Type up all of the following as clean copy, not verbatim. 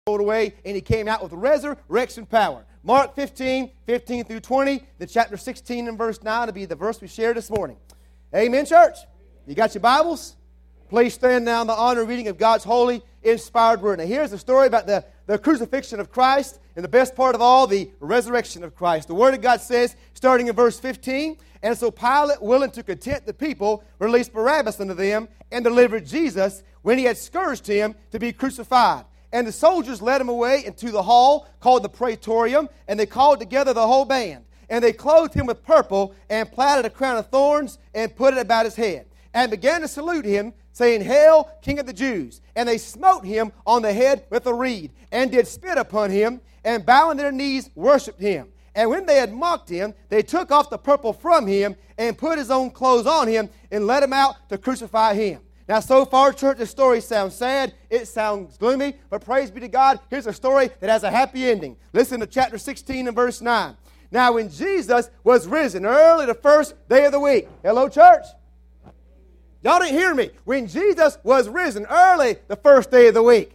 rolled away, and he came out with resurrection power. Mark 15 through 20, then chapter 16 and verse 9 will be the verse we share this morning. Amen, church? You got your Bibles? Please stand now in the honor reading of God's holy, inspired word. Now here's the story about the crucifixion of Christ, and the best part of all, the resurrection of Christ. The Word of God says, starting in verse 15, "And so Pilate, willing to content the people, released Barabbas unto them, and delivered Jesus, when he had scourged him, to be crucified. And the soldiers led him away into the hall, called the Praetorium, and they called together the whole band. And they clothed him with purple, and platted a crown of thorns, and put it about his head, and began to salute him, saying, Hail, King of the Jews! And they smote him on the head with a reed, and did spit upon him, and bowing their knees worshipped him. And when they had mocked him, they took off the purple from him, and put his own clothes on him, and led him out to crucify him." Now, so far, church, this story sounds sad. It sounds gloomy. But praise be to God, here's a story that has a happy ending. Listen to chapter 16 and verse 9. "Now, when Jesus was risen early the first day of the week." Hello, church? Y'all didn't hear me. When Jesus was risen early the first day of the week,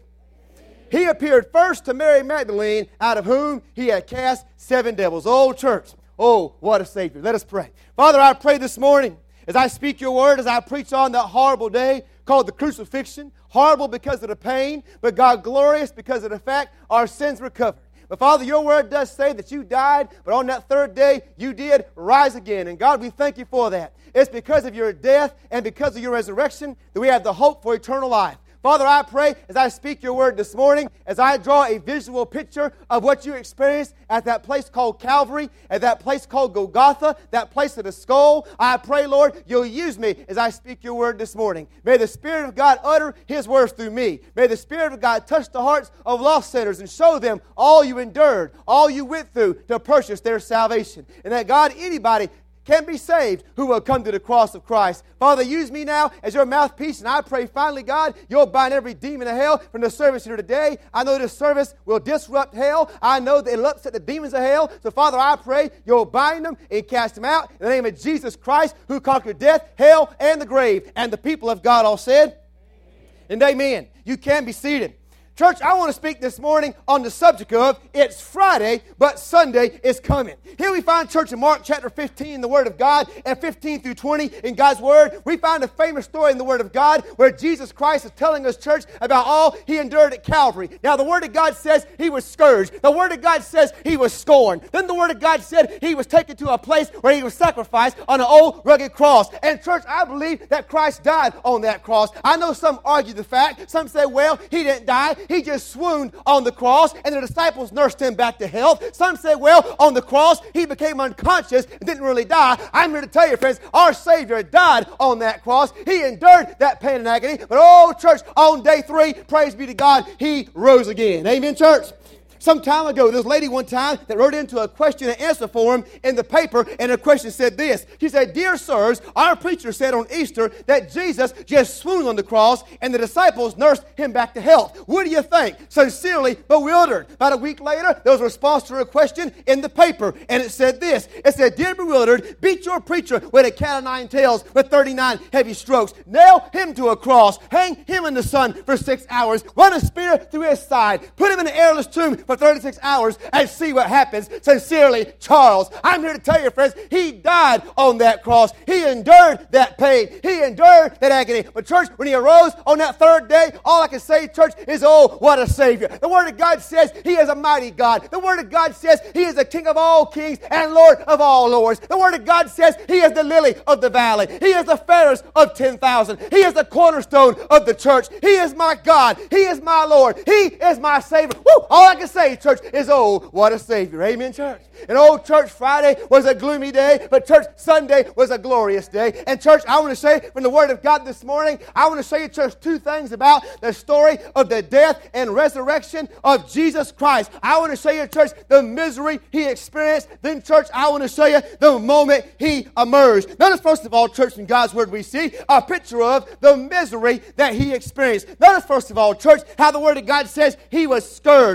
he appeared first to Mary Magdalene, out of whom he had cast 7 devils. Oh, church. Oh, what a Savior. Let us pray. Father, I pray this morning, as I speak your word, as I preach on that horrible day called the crucifixion, horrible because of the pain, but God, glorious because of the fact our sins were covered. But Father, your word does say that you died, but on that third day you did rise again. And God, we thank you for that. It's because of your death and because of your resurrection that we have the hope for eternal life. Father, I pray as I speak your word this morning, as I draw a visual picture of what you experienced at that place called Calvary, at that place called Golgotha, that place of the skull, I pray, Lord, you'll use me as I speak your word this morning. May the Spirit of God utter his words through me. May the Spirit of God touch the hearts of lost sinners and show them all you endured, all you went through to purchase their salvation. And that, God, anybody can be saved who will come to the cross of Christ. Father, use me now as your mouthpiece, and I pray finally, God, you'll bind every demon of hell from the service here today. I know this service will disrupt hell. I know that it'll upset the demons of hell. So, Father, I pray you'll bind them and cast them out in the name of Jesus Christ, who conquered death, hell, and the grave. And the people of God all said, amen. And amen. You can be seated. Church, I want to speak this morning on the subject of it's Friday, but Sunday is coming. Here we find, church, in Mark chapter 15 in the Word of God, and 15 through 20 in God's Word, we find a famous story in the Word of God where Jesus Christ is telling us, church, about all he endured at Calvary. Now, the Word of God says he was scourged. The Word of God says he was scorned. Then the Word of God said he was taken to a place where he was sacrificed on an old rugged cross. And, church, I believe that Christ died on that cross. I know some argue the fact. Some say, well, he didn't die. He just swooned on the cross, and the disciples nursed him back to health. Some say, well, on the cross, he became unconscious and didn't really die. I'm here to tell you, friends, our Savior died on that cross. He endured that pain and agony. But, oh, church, on day 3, praise be to God, he rose again. Amen, church? Some time ago, there was a lady one time that wrote into a question and answer form in the paper, and her question said this. She said, "Dear sirs, our preacher said on Easter that Jesus just swooned on the cross and the disciples nursed him back to health. What do you think?" Sincerely bewildered. About a week later, there was a response to her question in the paper, and it said this. It said, "Dear bewildered, beat your preacher with a cat of 9 tails with 39 heavy strokes. Nail him to a cross. Hang him in the sun for 6 hours. Run a spear through his side. Put him in an airless tomb for 36 hours and see what happens. Sincerely, Charles." I'm here to tell you, friends, he died on that cross. He endured that pain. He endured that agony. But, church, when he arose on that third day, all I can say, church, is, oh, what a Savior. The Word of God says he is a mighty God. The Word of God says he is the King of all kings and Lord of all lords. The Word of God says he is the lily of the valley. He is the fairest of 10,000. He is the cornerstone of the church. He is my God. He is my Lord. He is my Savior. Woo! All I can say, church, is, oh, what a Savior. Amen, church? And, oh, church, Friday was a gloomy day, but, church, Sunday was a glorious day. And, church, I want to say from the Word of God this morning, I want to show you, church, 2 things about the story of the death and resurrection of Jesus Christ. I want to show you, church, the misery he experienced. Then, church, I want to show you the moment he emerged. Notice, first of all, church, in God's Word we see a picture of the misery that he experienced. Notice, first of all, church, how the Word of God says he was scourged. Listen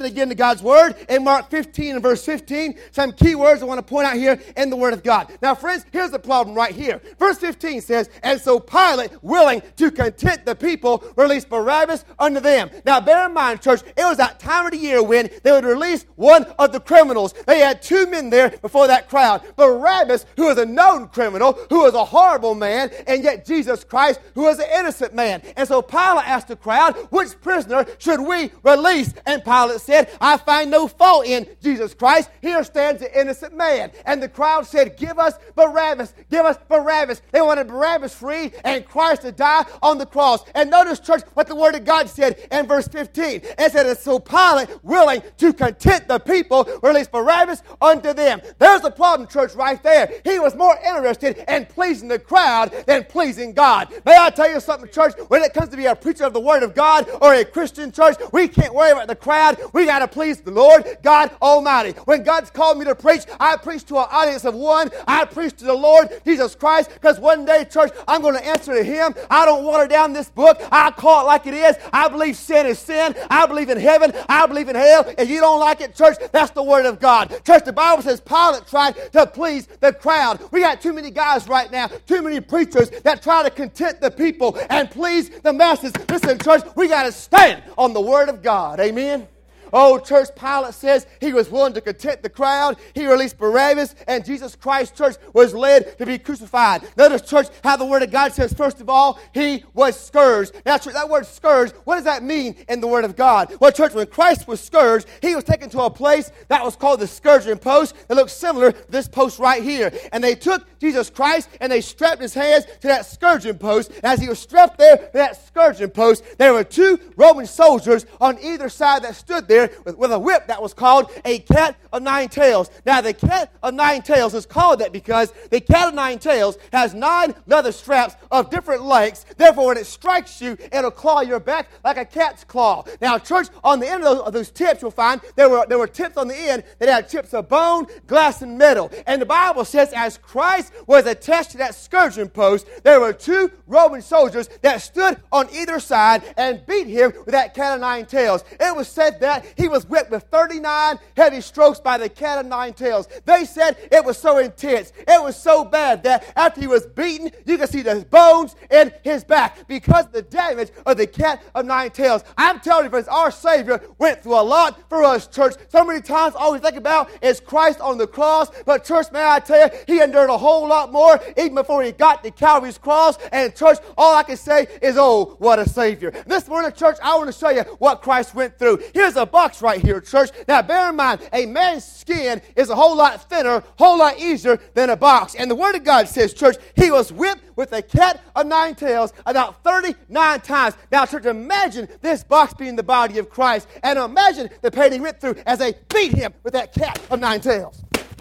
again to God's Word in Mark 15 and verse 15. Some key words I want to point out here in the Word of God. Now, friends, here's the problem right here. Verse 15 says, and so Pilate, willing to content the people, released Barabbas unto them. Now, bear in mind, church, it was that time of the year when they would release one of the criminals. They had two men there before that crowd. Barabbas, who was a known criminal, who was a horrible man, and yet Jesus Christ, who was an innocent man. And so Pilate asked the crowd, which prisoner should we release? And Pilate said, I find no fault in Jesus Christ. Here stands the innocent man. And the crowd said, give us Barabbas. Give us Barabbas. They wanted Barabbas free and Christ to die on the cross. And notice, church, what the Word of God said in verse 15. It said, and so Pilate, willing to content the people, released Barabbas unto them. There's the problem, church, right there. He was more interested in pleasing the crowd than pleasing God. May I tell you something, church? When it comes to be a preacher of the Word of God or a Christian church, we can't worry about the crowd. We got to please the Lord God Almighty. When God's called me to preach, I preach to an audience of one. I preach to the Lord Jesus Christ, because one day, church, I'm going to answer to Him. I don't water down this book. I call it like it is. I believe sin is sin. I believe in heaven. I believe in hell. If you don't like it, church, that's the Word of God. Church, the Bible says Pilate tried to please the crowd. We got too many guys right now, too many preachers that try to content the people and please the masses. Listen, church, we got to stand on the Word of God. Amen. Oh, church, Pilate says he was willing to content the crowd. He released Barabbas, and Jesus Christ, church, was led to be crucified. Notice, church, how the Word of God says, first of all, he was scourged. Now, church, that word scourged, what does that mean in the Word of God? Well, church, when Christ was scourged, he was taken to a place that was called the scourging post that looks similar to this post right here. And they took Jesus Christ, and they strapped his hands to that scourging post. And as he was strapped there to that scourging post, there were two Roman soldiers on either side that stood there with a whip that was called a cat of nine tails. Now, the cat of nine tails is called that because the cat of nine tails has 9 leather straps of different lengths. Therefore, when it strikes you, it'll claw your back like a cat's claw. Now, church, on the end of those tips, you'll find there were tips on the end that had chips of bone, glass, and metal. And the Bible says as Christ was attached to that scourging post, there were 2 Roman soldiers that stood on either side and beat him with that cat of nine tails. It was said that he was whipped with 39 heavy strokes by the cat of nine tails. They said it was so intense, it was so bad that after he was beaten, you could see the bones in his back because of the damage of the cat of nine tails. I'm telling you, friends, our Savior went through a lot for us, church. So many times all we think about is Christ on the cross, but church, may I tell you, he endured a whole lot more even before he got to Calvary's cross. And church, all I can say is, oh, what a Savior. This morning, church, I want to show you what Christ went through. Here's a box right here, church. Now, bear in mind, a man's skin is a whole lot thinner, whole lot easier than a box. And the Word of God says, church, he was whipped with a cat of nine tails about 39 times. Now, church, imagine this box being the body of Christ, and imagine the pain he went through as they beat him with that cat of nine tails.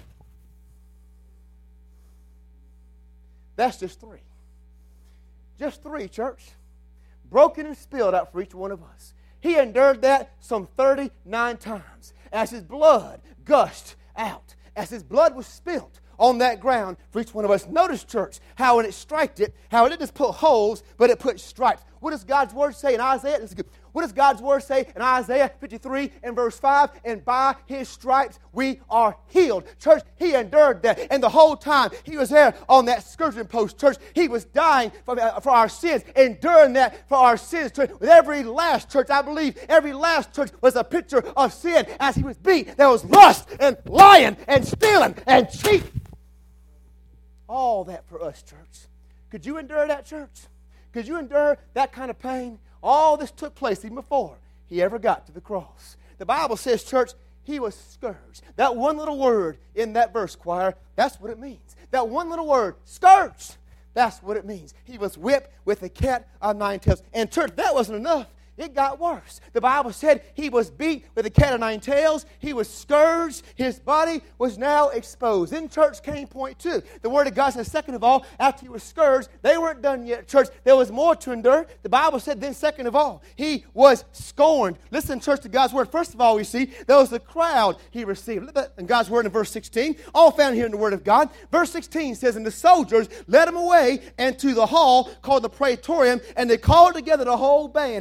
That's just 3. Just 3, church. Broken and spilled out for each one of us. He endured that some 39 times as his blood gushed out, as his blood was spilled on that ground for each one of us. Notice, church, how when it striked it, how it didn't just put holes, but it put stripes. What does God's Word say in Isaiah? This is good. What does God's Word say in Isaiah 53 and verse 5? And by His stripes we are healed. Church, He endured that. And the whole time He was there on that scourging post, church, He was dying for our sins, enduring that for our sins. Church, with every last, church, I believe every last, church, was a picture of sin. As He was beat, there was lust and lying and stealing and cheating. All that for us, church. Could you endure that, church? Could you endure that kind of pain? All this took place even before He ever got to the cross. The Bible says, church, He was scourged. That one little word in that verse, choir, that's what it means. That one little word, scourged, that's what it means. He was whipped with a cat of nine tails. And church, that wasn't enough. It got worse. The Bible said he was beat with a cat of nine tails. He was scourged. His body was now exposed. Then church came point 2. The Word of God says, second of all, after he was scourged, they weren't done yet, church. There was more to endure. The Bible said then second of all, he was scorned. Listen, church, to God's Word. First of all, we see there was the crowd he received. Look at that in God's Word in verse 16. All found here in the Word of God. Verse 16 says, and the soldiers led him away into the hall called the Praetorium, and they called together the whole band. Here he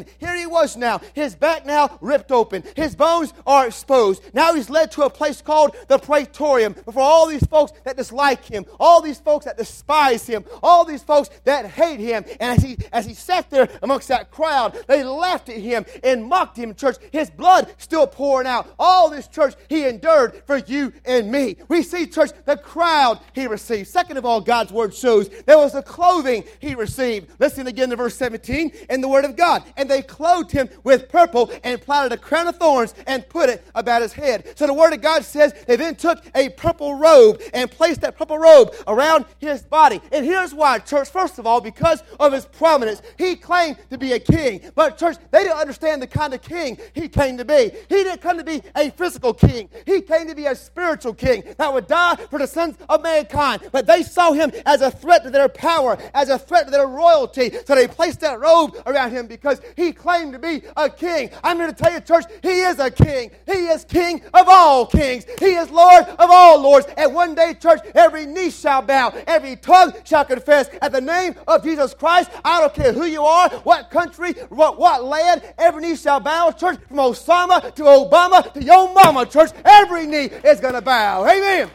he was now. His back now ripped open. His bones are exposed. Now he's led to a place called the Praetorium before all these folks that dislike him, all these folks that despise him, all these folks that hate him. And as he sat there amongst that crowd, they laughed at him and mocked him, church. His blood still pouring out. All this, church, he endured for you and me. We see, church, the crowd he received. Second of all, God's word shows there was the clothing he received. Listen again to verse 17 in the word of God. And they clothed him with purple and plaited a crown of thorns and put it about his head. So the word of God says they then took a purple robe and placed that purple robe around his body. And here's why, church. First of all, because of his prominence. He claimed to be a king. But, church, they didn't understand the kind of king he came to be. He didn't come to be a physical king. He came to be a spiritual king that would die for the sons of mankind. But they saw him as a threat to their power, as a threat to their royalty. So they placed that robe around him because he claimed to be a king. I'm here to tell you, church, he is a king. He is king of all kings. He is Lord of all lords. And one day, church, every knee shall bow, every tongue shall confess at the name of Jesus Christ. I don't care who you are, what country, what land, every knee shall bow, church, from Osama to Obama to your mama, church. Every knee is going to bow. Amen.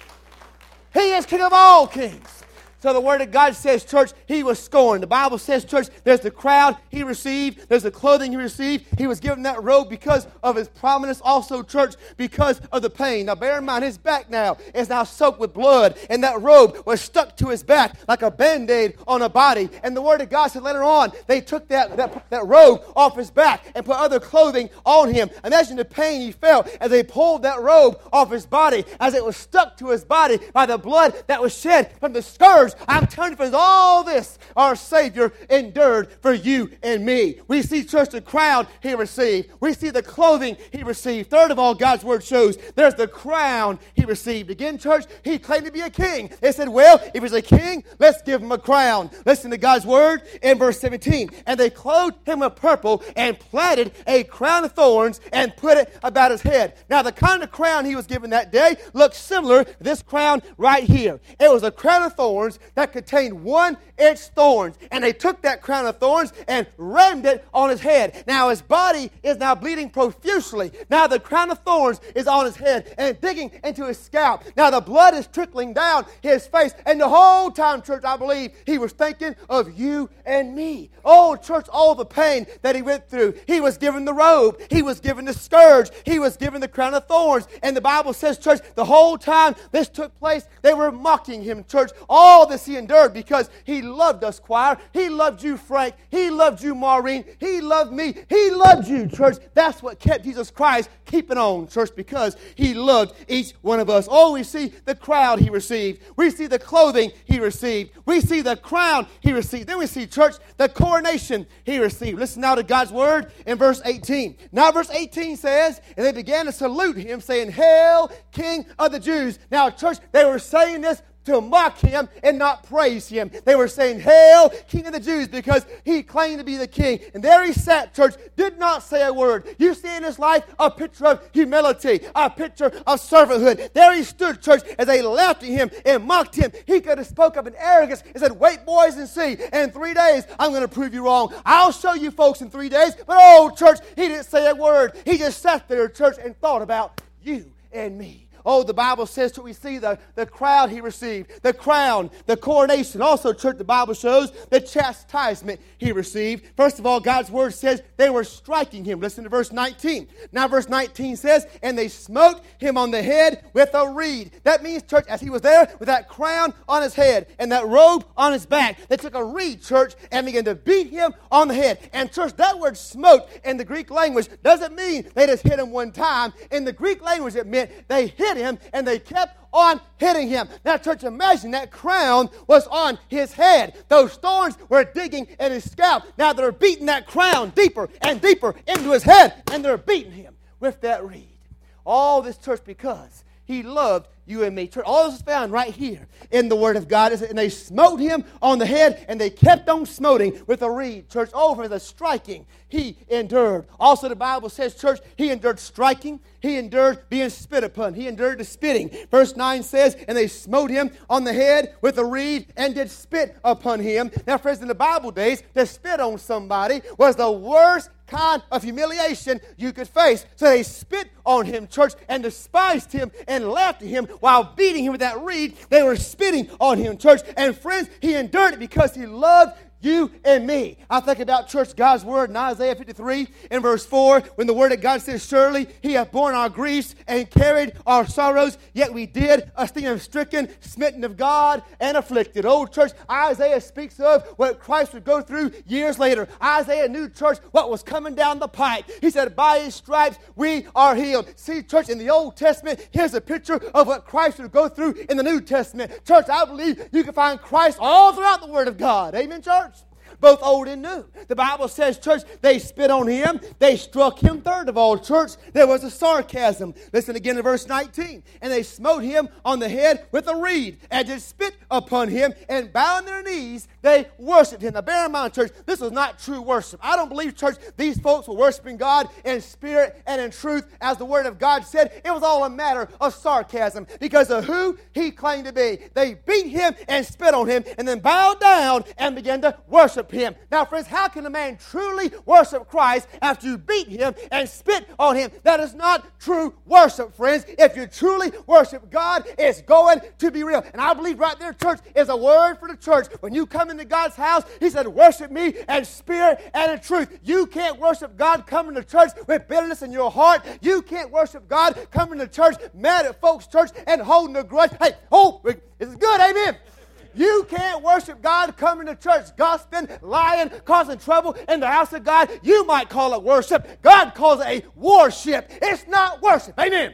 He is King of all kings. So the word of God says, church, he was scorned. The Bible says, church, there's the crowd he received. There's the clothing he received. He was given that robe because of his prominence. Also, church, because of the pain. Now, bear in mind, his back now is now soaked with blood. And that robe was stuck to his back like a Band-Aid on a body. And the word of God said later on, they took that robe off his back and put other clothing on him. Imagine the pain he felt as they pulled that robe off his body, as it was stuck to his body by the blood that was shed from the scourge. I'm telling you, friends, all this our Savior endured for you and me. We see, church, the crown he received. We see the clothing he received. Third of all, God's word shows there's the crown he received. Again, church, he claimed to be a king. They said, well, if he's a king, let's give him a crown. Listen to God's word in verse 17. And they clothed him with purple and plaited a crown of thorns and put it about his head. Now, the kind of crown he was given that day looked similar to this crown right here. It was a crown of thorns that contained 1-inch thorns. And they took that crown of thorns and rammed it on his head. Now his body is now bleeding profusely. Now the crown of thorns is on his head and digging into his scalp. Now the blood is trickling down his face. And the whole time, church, I believe he was thinking of you and me. Oh, church, all the pain that he went through. He was given the robe. He was given the scourge. He was given the crown of thorns. And the Bible says, church, the whole time this took place, they were mocking him, church. All this he endured because he loved us, choir. He loved you, Frank. He loved you, Maureen. He loved me. He loved you, church. That's what kept Jesus Christ keeping on, church, because he loved each one of us. Oh, we see the crowd he received. We see the clothing he received. We see the crown he received. Then we see, church, the coronation he received. Listen now to God's word in verse 18. Now verse 18 says, and they began to salute him, saying, Hail, King of the Jews. Now, church, they were saying this to mock him and not praise him. They were saying, Hail, King of the Jews, because he claimed to be the king. And there he sat, church, did not say a word. You see in his life a picture of humility, a picture of servanthood. There he stood, church, as they laughed at him and mocked him. He could have spoke up in arrogance and said, Wait, boys, and see. In 3 days, I'm going to prove you wrong. I'll show you folks in 3 days. But oh, church, he didn't say a word. He just sat there, church, and thought about you and me. Oh, the Bible says that we see the crowd he received, the crown, the coronation. Also, church, the Bible shows the chastisement he received. First of all, God's word says they were striking him. Listen to verse 19. Now, verse 19 says, and they smote him on the head with a reed. That means, church, as he was there with that crown on his head and that robe on his back, they took a reed, church, and began to beat him on the head. And, church, that word smote in the Greek language doesn't mean they just hit him one time. In the Greek language, it meant they hit him and they kept on hitting him. Now, church, imagine that crown was on his head. Those thorns were digging in his scalp. Now they're beating that crown deeper and deeper into his head, and they're beating him with that reed. All this, church, because he loved you and me. Church, all this is found right here in the Word of God. And they smote him on the head, and they kept on smoting with a reed. Church, over the striking he endured. Also, the Bible says, church, he endured striking. He endured being spit upon. He endured the spitting. Verse 9 says, and they smote him on the head with a reed and did spit upon him. Now, friends, in the Bible days, to spit on somebody was the worst kind of humiliation you could face. So they spit on him, church, and despised him and laughed at him while beating him with that reed. They were spitting on him, church. And friends, he endured it because he loved you and me. I think about, church, God's word in Isaiah 53 in verse 4, when the word of God says, surely he hath borne our griefs and carried our sorrows, yet we did esteem him stricken, smitten of God, and afflicted. Oh, church, Isaiah speaks of what Christ would go through years later. Isaiah knew, church, what was coming down the pipe. He said, by his stripes we are healed. See, church, in the Old Testament, here's a picture of what Christ would go through in the New Testament. Church, I believe you can find Christ all throughout the Word of God. Amen, church? Both old and new. The Bible says, church, they spit on him. They struck him. Third of all, church, there was a sarcasm. Listen again to verse 19. And they smote him on the head with a reed, and did spit upon him, and bowing their knees, they worshiped him. Now, bear in mind, church, this was not true worship. I don't believe, church, these folks were worshiping God in spirit and in truth, as the Word of God said. It was all a matter of sarcasm because of who he claimed to be. They beat him and spit on him, and then bowed down and began to worship him. Now, friends, how can a man truly worship Christ after you beat him and spit on him? That is not true worship, friends. If you truly worship God, it's going to be real. And I believe right there, church, is a word for the church. When you come into God's house, he said, worship me in spirit and in truth. You can't worship God coming to church with bitterness in your heart. You can't worship God coming to church mad at folks, church, and holding a grudge. Hey, this is good, amen. You can't worship God coming to church, gossiping, lying, causing trouble in the house of God. You might call it worship. God calls it a worship. It's not worship. Amen.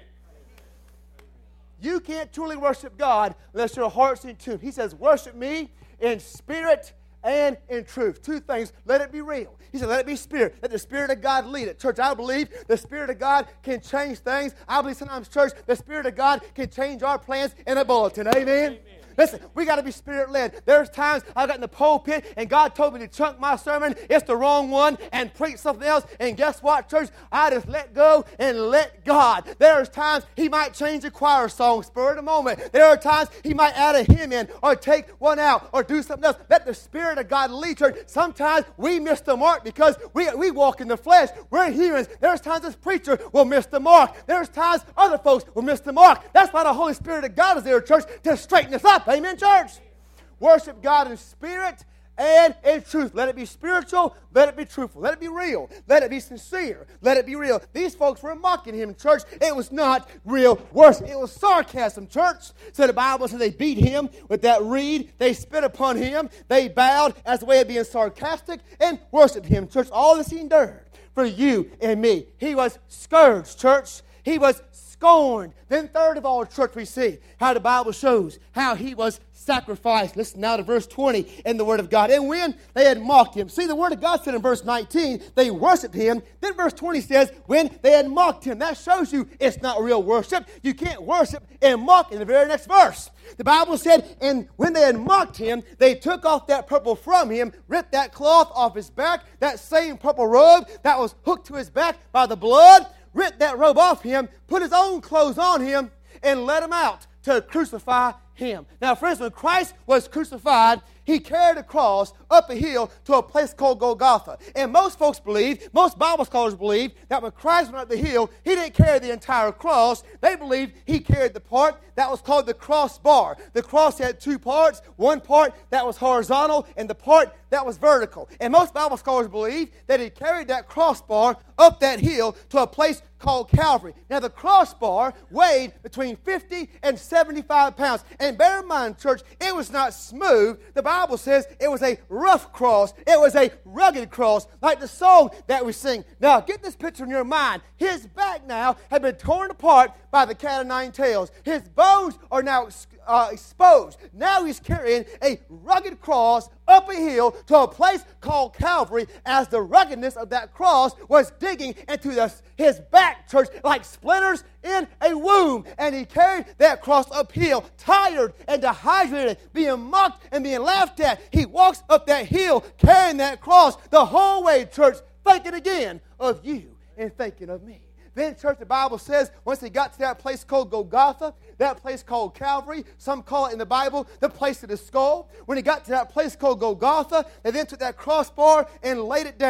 You can't truly worship God unless your heart's in tune. He says, worship me in spirit and in truth. Two things. Let it be real. He said, let it be spirit. Let the Spirit of God lead it. Church, I believe the Spirit of God can change things. I believe sometimes, church, the Spirit of God can change our plans in a bulletin. Amen. Amen. Listen, we got to be Spirit-led. There's times I got in the pulpit and God told me to chunk my sermon. It's the wrong one and preach something else. And guess what, church? I just let go and let God. There's times he might change a choir song, spur of the moment. There are times he might add a hymn in or take one out or do something else. Let the Spirit of God lead, church. Sometimes we miss the mark because we walk in the flesh. We're humans. There's times this preacher will miss the mark. There's times other folks will miss the mark. That's why the Holy Spirit of God is there, church, to straighten us up. Amen, church? Worship God in spirit and in truth. Let it be spiritual. Let it be truthful. Let it be real. Let it be sincere. Let it be real. These folks were mocking him, church. It was not real worship. It was sarcasm, church. So the Bible says they beat him with that reed. They spit upon him. They bowed as a way of being sarcastic and worshiped him, church. All this he endured for you and me. He was scourged, church. He was scorned. Then third of all, church, we see how the Bible shows how he was sacrificed. Listen now to verse 20 in the Word of God. And when they had mocked him. See, the Word of God said in verse 19, they worshiped him. Then verse 20 says, when they had mocked him. That shows you it's not real worship. You can't worship and mock in the very next verse. The Bible said, and when they had mocked him, they took off that purple from him, ripped that cloth off his back, that same purple robe that was hooked to his back by the blood, ripped that robe off him, put his own clothes on him, and let him out to crucify him. Now, friends, when Christ was crucified, he carried a cross up a hill to a place called Golgotha. And most folks believe, most Bible scholars believe, that when Christ went up the hill, he didn't carry the entire cross. They believe he carried the part that was called the crossbar. The cross had two parts, one part that was horizontal and the part that was vertical. And most Bible scholars believe that he carried that crossbar up that hill to a place called Calvary. Now, the crossbar weighed between 50 and 75 pounds. And bear in mind, church, it was not smooth. The Bible says it was a rough cross. It was a rugged cross, like the song that we sing. Now, get this picture in your mind. His back now had been torn apart by the cat of nine tails. His bones are now exposed. Now he's carrying a rugged cross up a hill to a place called Calvary, as the ruggedness of that cross was digging into his back, church, like splinters in a womb. And he carried that cross uphill, tired and dehydrated, being mocked and being laughed at. He walks up that hill carrying that cross the whole way, church, thinking again of you and thinking of me. Then, church, the Bible says, once he got to that place called Golgotha, that place called Calvary, some call it in the Bible the place of the skull. When he got to that place called Golgotha, they then took that crossbar and laid it down.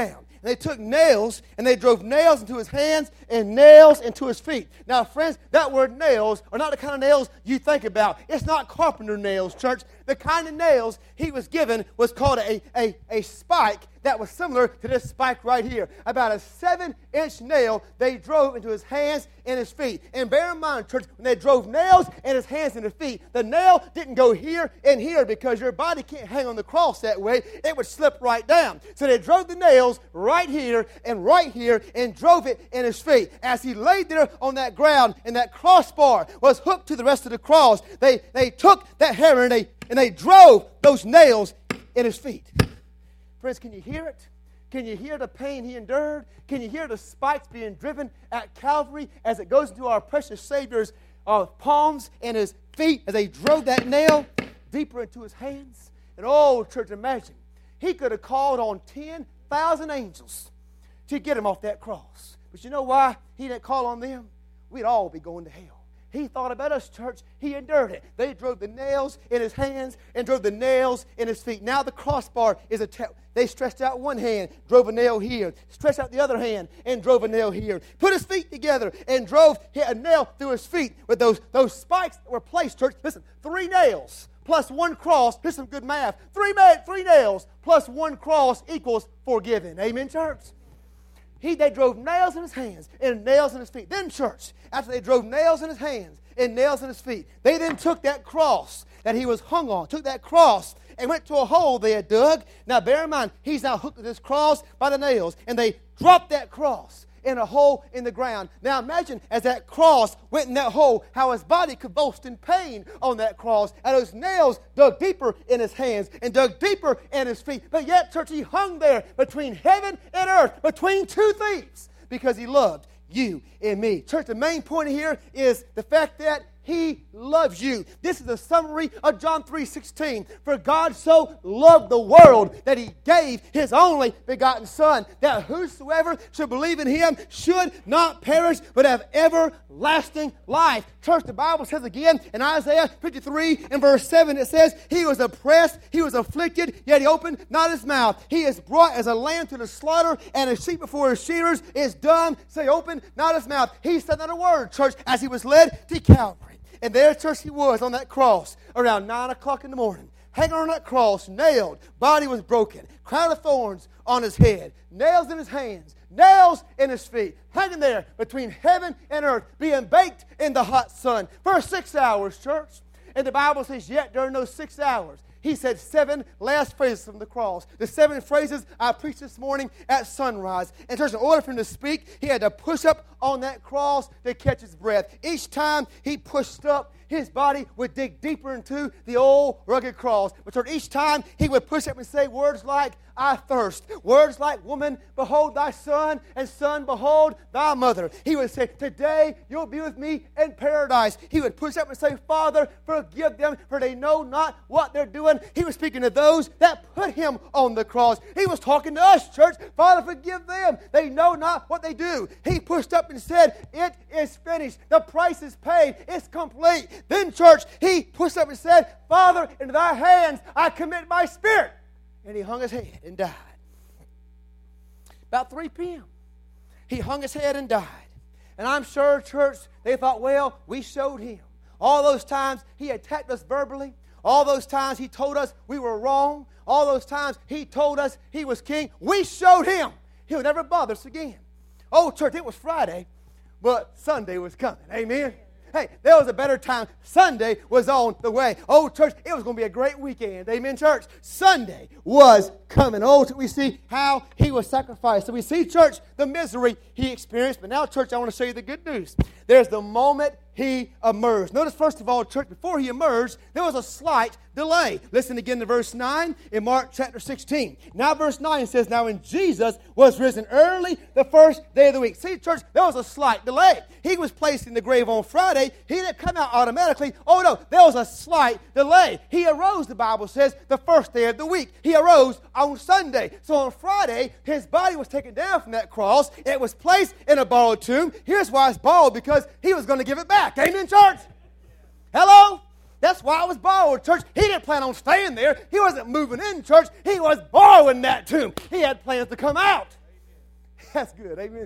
and they took nails, and they drove nails into his hands and nails into his feet. Now, friends, that word nails are not the kind of nails you think about. It's not carpenter nails, church. The kind of nails he was given was called a spike that was similar to this spike right here. About a 7-inch nail they drove into his hands and his feet. And bear in mind, church, when they drove nails in his hands and his feet, the nail didn't go here and here because your body can't hang on the cross that way. It would slip right down. So they drove the nails right here and drove it in his feet. As he laid there on that ground and that crossbar was hooked to the rest of the cross, they took that hammer and they drove those nails in his feet. Friends, can you hear it? Can you hear the pain he endured? Can you hear the spikes being driven at Calvary as it goes into our precious Savior's palms and his feet as they drove that nail deeper into his hands? And oh, church, imagine. He could have called on 10,000 angels to get him off that cross. But you know why he didn't call on them? We'd all be going to hell. He thought about us, church. He endured it. They drove the nails in his hands and drove the nails in his feet. Now the crossbar is they stretched out one hand, drove a nail here. Stretched out the other hand and drove a nail here. Put his feet together and drove a nail through his feet with those spikes that were placed, church. Listen, 3 nails plus 1 cross. Here's some good math. 3 nails plus 1 cross equals forgiven. Amen, church? They drove nails in his hands and nails in his feet. Then, church, after they drove nails in his hands and nails in his feet, they then took that cross that he was hung on, took that cross and went to a hole they had dug. Now, bear in mind, he's now hooked to this cross by the nails, and they dropped that cross in a hole in the ground. Now imagine as that cross went in that hole, how his body convulsed in pain on that cross, and those nails dug deeper in his hands and dug deeper in his feet. But yet, church, he hung there between heaven and earth, between 2 thieves, because he loved you and me. Church, the main point here is the fact that he loves you. This is a summary of John 3:16. For God so loved the world that he gave his only begotten Son, that whosoever should believe in him should not perish but have everlasting life. Church, the Bible says again in Isaiah 53 and verse 7, it says, he was oppressed, he was afflicted, yet he opened not his mouth. He is brought as a lamb to the slaughter, and a sheep before his shearers is dumb, so he opened not his mouth. He said not a word, church, as he was led to Calvary. And there, church, he was on that cross around 9 o'clock in the morning, hanging on that cross, nailed, body was broken, crown of thorns on his head, nails in his hands, nails in his feet, hanging there between heaven and earth, being baked in the hot sun for 6 hours, church. And the Bible says, yet during those 6 hours, he said 7 last phrases from the cross. The 7 phrases I preached this morning at sunrise. And church, in order for him to speak, he had to push up on that cross to catch his breath. Each time he pushed up, his body would dig deeper into the old rugged cross. But church, each time he would push up and say words like, I thirst. Words like, woman, behold thy son, and son, behold thy mother. He would say, today you'll be with me in paradise. He would push up and say, Father, forgive them, for they know not what they're doing. He was speaking to those that put him on the cross. He was talking to us, church. Father, forgive them. They know not what they do. He pushed up and said, it is finished. The price is paid. It's complete. Then, church, he pushed up and said, Father, into thy hands I commit my spirit. And he hung his head and died. About 3 p.m., he hung his head and died. And I'm sure, church, they thought, well, we showed him. All those times he attacked us verbally. All those times he told us we were wrong. All those times he told us he was king. We showed him. He'll never bother us again. Oh, church, it was Friday, but Sunday was coming. Amen. Hey, there was a better time. Sunday was on the way. Oh, church, it was going to be a great weekend. Amen, church. Sunday was coming. Oh, we see how he was sacrificed. So we see, church, the misery he experienced. But now, church, I want to show you the good news. There's the moment he emerged. Notice, first of all, church, before he emerged, there was a slight delay. Listen again to verse 9 in Mark chapter 16. Now, verse 9 says, now when Jesus was risen early the first day of the week. See, church, there was a slight delay. He was placed in the grave on Friday. He didn't come out automatically. Oh, no, there was a slight delay. He arose, the Bible says, the first day of the week. He arose on Sunday. So on Friday, his body was taken down from that cross. It was placed in a borrowed tomb. Here's why it's borrowed, because he was going to give it back. Amen, church? Hello? That's why it was borrowed, church. He didn't plan on staying there. He wasn't moving in, church. He was borrowing that tomb. He had plans to come out. That's good, amen.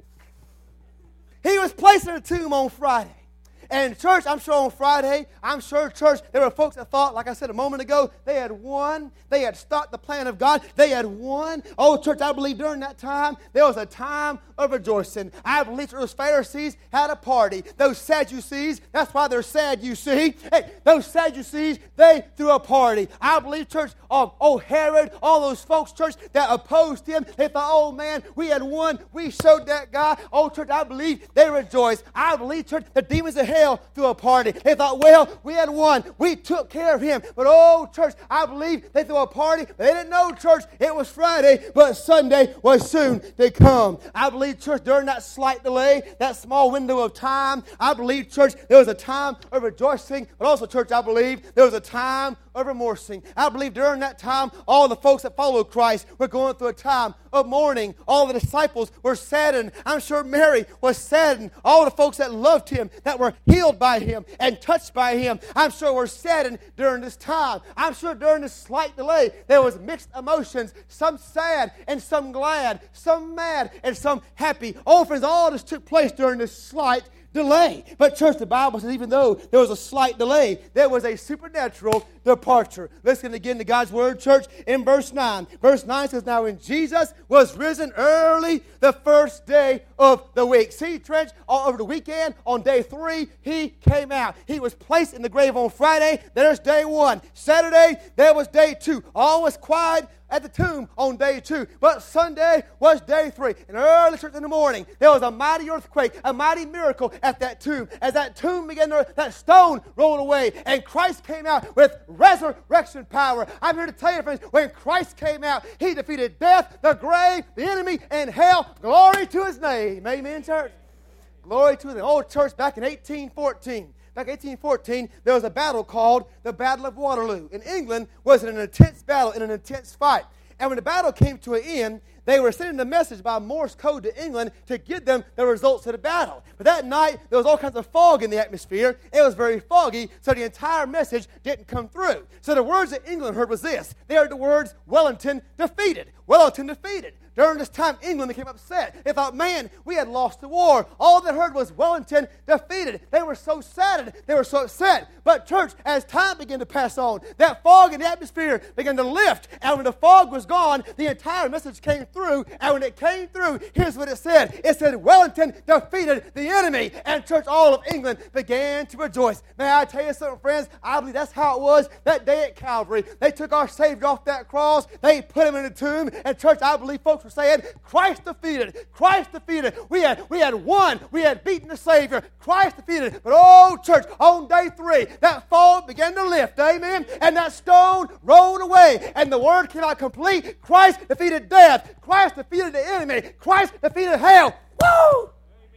He was placed in a tomb on Friday. And church, I'm sure on Friday, church, there were folks that thought, like I said a moment ago, they had won. They had stopped the plan of God. They had won. Oh, church, I believe during that time, there was a time of rejoicing. I believe those Pharisees had a party. Those Sadducees, that's why they're sad, you see. Hey, those Sadducees, they threw a party. I believe, church, Herod, all those folks, church, that opposed him, they thought, oh, man, we had won. We showed that guy. Oh, church, I believe they rejoiced. I believe, church, the demons of hell threw a party. They thought, well, we had won. We took care of him. But, oh, church, I believe they threw a party. But they didn't know, church, it was Friday, but Sunday was soon to come. I believe, church, during that slight delay, that small window of time, I believe, church, there was a time of rejoicing. But also, church, I believe there was a time of remorsing. I believe during that time, all the folks that followed Christ were going through a time of mourning. All the disciples were saddened. I'm sure Mary was saddened. All the folks that loved him, that were healed by him and touched by him, I'm sure were saddened during this time. I'm sure during this slight delay, there was mixed emotions, some sad and some glad, some mad and some happy. Oh, friends, all this took place during this slight delay. But church, the Bible says even though there was a slight delay, there was a supernatural departure. Listen again to God's word, church, in verse 9. Verse 9 says, now when Jesus was risen early the first day of the week. See, church, over the weekend, on day 3, he came out. He was placed in the grave on Friday. There's day 1. Saturday, there was day 2. All was quiet at the tomb on day 2. But Sunday was day 3. And early church in the morning, there was a mighty earthquake, a mighty miracle at that tomb. As that tomb began to, that stone rolled away, and Christ came out with resurrection power. I'm here to tell you, friends, when Christ came out, he defeated death, the grave, the enemy, and hell. Glory to his name. Amen, church. Glory to the old church back in 1814. Back in 1814, there was a battle called the Battle of Waterloo. In England, was an intense battle and an intense fight. And when the battle came to an end, they were sending a message by Morse code to England to give them the results of the battle. But that night, there was all kinds of fog in the atmosphere. It was very foggy, so the entire message didn't come through. So the words that England heard was this. They heard the words, Wellington defeated. Wellington defeated. During this time, England became upset. They thought, man, we had lost the war. All they heard was Wellington defeated. They were so saddened. They were so upset. But church, as time began to pass on, that fog in the atmosphere began to lift. And when the fog was gone, the entire message came through. And when it came through, here's what it said. It said, Wellington defeated the enemy. And church, all of England began to rejoice. May I tell you something, friends? I believe that's how it was that day at Calvary. They took our Savior off that cross. They put him in a tomb. And church, I believe folks were saying, Christ defeated. Christ defeated. We had won. We had beaten the Savior. Christ defeated. But oh, church, on day 3, that fog began to lift. Amen. And that stone rolled away. And the word came out complete. Christ defeated death. Christ defeated the enemy. Christ defeated hell. Woo!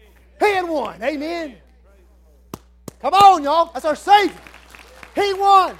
He had won. Amen. Come on, y'all. That's our Savior. He won.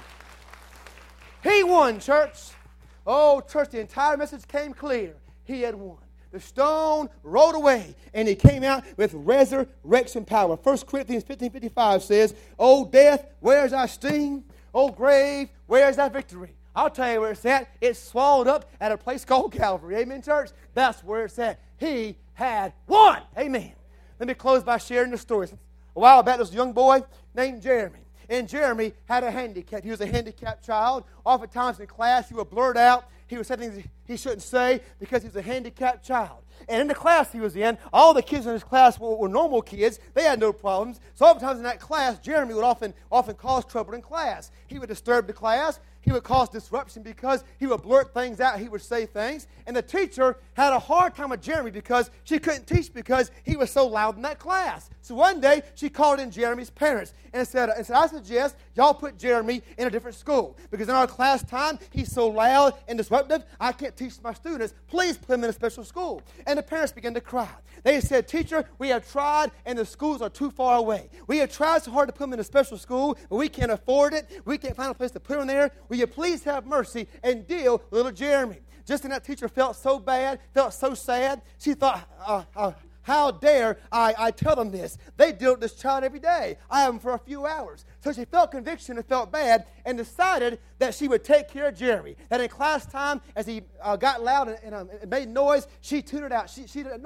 He won, church. Oh, church, the entire message came clear. He had won. The stone rolled away, and he came out with resurrection power. 1 Corinthians 15:55 says, O death, where's thy sting? O grave, where's thy victory? I'll tell you where it's at. It's swallowed up at a place called Calvary. Amen, church? That's where it's at. He had won. Amen. Let me close by sharing the story. A while back, there was a young boy named Jeremy. And Jeremy had a handicap. He was a handicapped child. Oftentimes in class, he would blurt out. He would say things he shouldn't say because he was a handicapped child. And in the class he was in, all the kids in his class were normal kids. They had no problems. So oftentimes in that class, Jeremy would often cause trouble in class. He would disturb the class. He would cause disruption because he would blurt things out. He would say things. And the teacher had a hard time with Jeremy because she couldn't teach because he was so loud in that class. So one day, she called in Jeremy's parents and said, I suggest y'all put Jeremy in a different school because in our class time, he's so loud and disruptive, I can't teach my students. Please put him in a special school. And the parents began to cry. They said, teacher, we have tried and the schools are too far away. We have tried so hard to put him in a special school, but we can't afford it. We can't find a place to put him there. Will you please have mercy and deal with little Jeremy? Just then that teacher felt so bad, felt so sad. She thought, how dare I tell them this? They deal with this child every day. I have him for a few hours. So she felt conviction and felt bad and decided that she would take care of Jeremy. That in class time, as he got loud and made noise, she tuned it out. She didn't ignore it.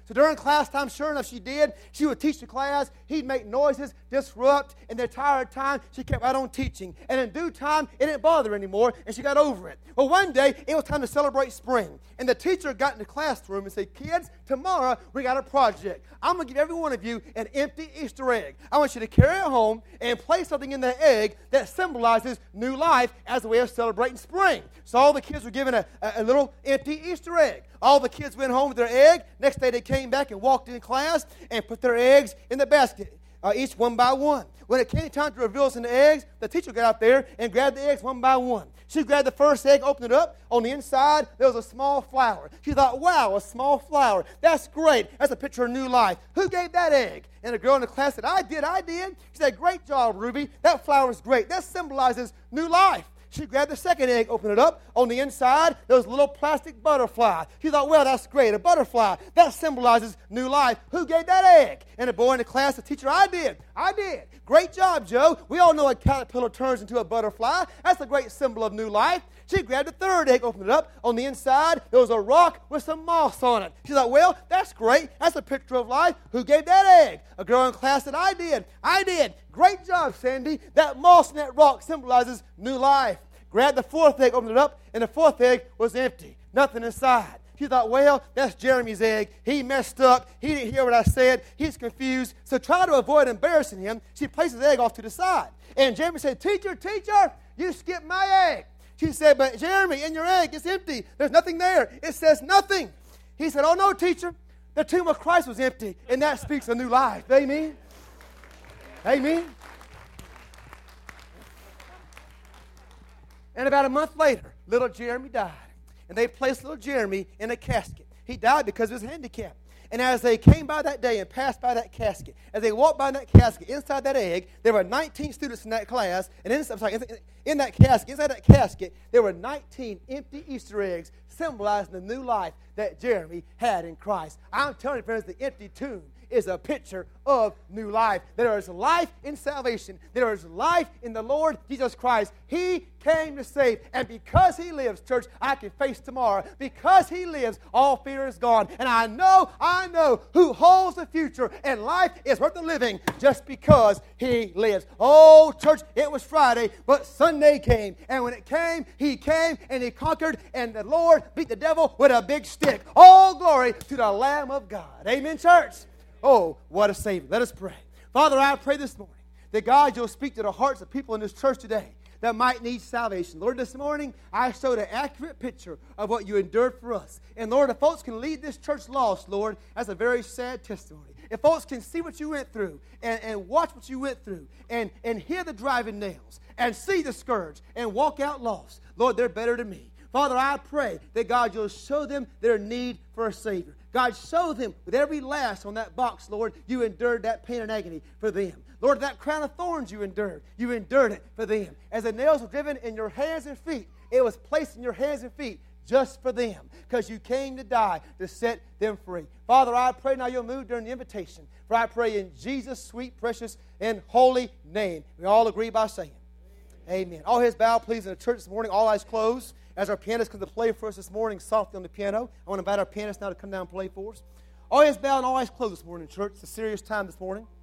So during class time, sure enough, she did. She would teach the class. He'd make noises, disrupt, and the entire time she kept right on teaching. And in due time, it didn't bother her anymore, and she got over it. Well, one day, it was time to celebrate spring. And the teacher got in the classroom and said, kids, tomorrow we got a project. I'm going to give every one of you an empty Easter egg. I want you to carry it home and place something in the egg that symbolizes new life as a way of celebrating spring. So all the kids were given a little empty Easter egg. All the kids went home with their egg. Next day they came back and walked in class and put their eggs in the basket, each one by one. When it came time to reveal some eggs, the teacher got out there and grabbed the eggs one by one. She grabbed the first egg, opened it up. On the inside, there was a small flower. She thought, wow, a small flower. That's great. That's a picture of new life. Who gave that egg? And a girl in the class said, I did. She said, great job, Ruby. That flower is great. That symbolizes new life. She grabbed the second egg, opened it up. On the inside, there was a little plastic butterfly. She thought, well, that's great, a butterfly. That symbolizes new life. Who gave that egg? And the boy in the class, the teacher, I did. Great job, Joe. We all know a caterpillar turns into a butterfly. That's a great symbol of new life. She grabbed the third egg, opened it up. On the inside, there was a rock with some moss on it. She thought, well, that's great. That's a picture of life. Who gave that egg? A girl in class said, I did. Great job, Sandy. That moss and that rock symbolizes new life. Grabbed the fourth egg, opened it up, and the fourth egg was empty. Nothing inside. She thought, well, that's Jeremy's egg. He messed up. He didn't hear what I said. He's confused. So try to avoid embarrassing him. She placed his egg off to the side. And Jeremy said, teacher, you skipped my egg. She said, but Jeremy, in your egg, it's empty. There's nothing there. It says nothing. He said, oh, no, teacher. The tomb of Christ was empty, and that speaks of new life. Amen? Amen? And about a month later, little Jeremy died. And they placed little Jeremy in a casket. He died because of his handicap. And as they came by that day and passed by that casket, as they walked by that casket, inside that egg, there were 19 students in that class. And in that casket, inside that casket, there were 19 empty Easter eggs symbolizing the new life that Jeremy had in Christ. I'm telling you, friends, the empty tomb is a picture of new life. There is life in salvation. There is life in the Lord Jesus Christ. He came to save. And because He lives, church, I can face tomorrow. Because He lives, all fear is gone. And I know who holds the future. And life is worth the living just because He lives. Oh, church, it was Friday, but Sunday came. And when it came, He came and He conquered. And the Lord beat the devil with a big stick. All glory to the Lamb of God. Amen, church. Oh, what a Savior. Let us pray. Father, I pray this morning that, God, You'll speak to the hearts of people in this church today that might need salvation. Lord, this morning, I showed an accurate picture of what You endured for us. And, Lord, if folks can leave this church lost, Lord, that's a very sad testimony. If folks can see what You went through and watch what You went through and hear the driving nails and see the scourge and walk out lost, Lord, they're better than me. Father, I pray that, God, You'll show them their need for a Savior. God, show them with every lash on that box, Lord, You endured that pain and agony for them. Lord, that crown of thorns You endured it for them. As the nails were driven in Your hands and feet, it was placed in Your hands and feet just for them, because You came to die to set them free. Father, I pray now You'll move during the invitation. For I pray in Jesus' sweet, precious, and holy name. We all agree by saying, amen. All heads bowed, please, in the church this morning. All eyes closed. As our pianist comes to play for us this morning, softly on the piano, I want to invite our pianist now to come down and play for us. All heads bowed and all eyes closed this morning, church. It's a serious time this morning.